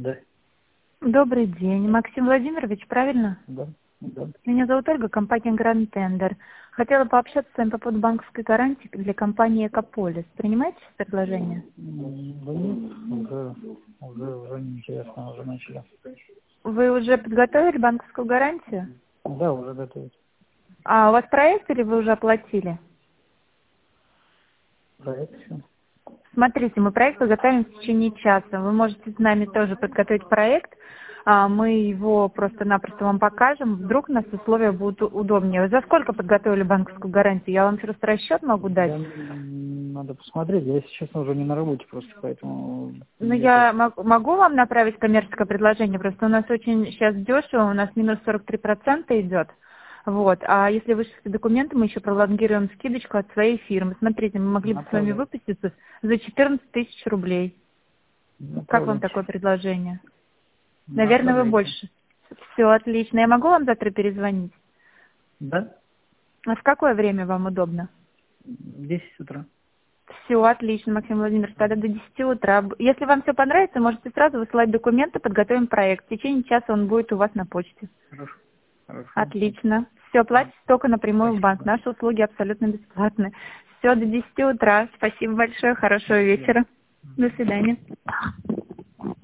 Да, Добрый день. Максим Владимирович, правильно? да, да. Меня зовут Ольга, компания Grand Tender. Хотела пообщаться с вами по поводу банковской гарантии для компании Экополис. Принимаете предложение? Да нет, уже неинтересно, уже начали. Вы уже подготовили банковскую гарантию? Да, уже готовить. А у вас проект или вы уже оплатили? Проект все. Смотрите, мы проект подготовим в течение часа. Вы можете с нами тоже подготовить проект. Мы его просто-напросто вам покажем. Вдруг у нас условия будут удобнее. Вы за сколько подготовили банковскую гарантию? Я вам просто расчет могу дать. Надо посмотреть. Я, если честно, уже не на работе просто, поэтому Ну, мне я так... могу вам направить коммерческое предложение, просто у нас очень сейчас дешево, у нас минус 43% идет. Вот. А если вышлите документы, мы еще пролонгируем скидочку от своей фирмы. Смотрите, мы могли бы с вами Направляйте. выпуститься за 14 тысяч рублей. Как вам Направляйте. такое предложение? Наверное, вы Направляйте. больше. Все, отлично. Я могу вам завтра перезвонить? Да? А в какое время вам удобно? В 10 утра. Все, отлично, Максим Владимирович, тогда до 10 утра. Если вам все понравится, можете сразу высылать документы, подготовим проект. В течение часа он будет у вас на почте. Хорошо. Хорошо. Отлично. Все, платите только напрямую в банк. Спасибо. Наши услуги абсолютно бесплатны. Все, до 10 утра. Спасибо большое, хорошего До свидания. вечера. До свидания.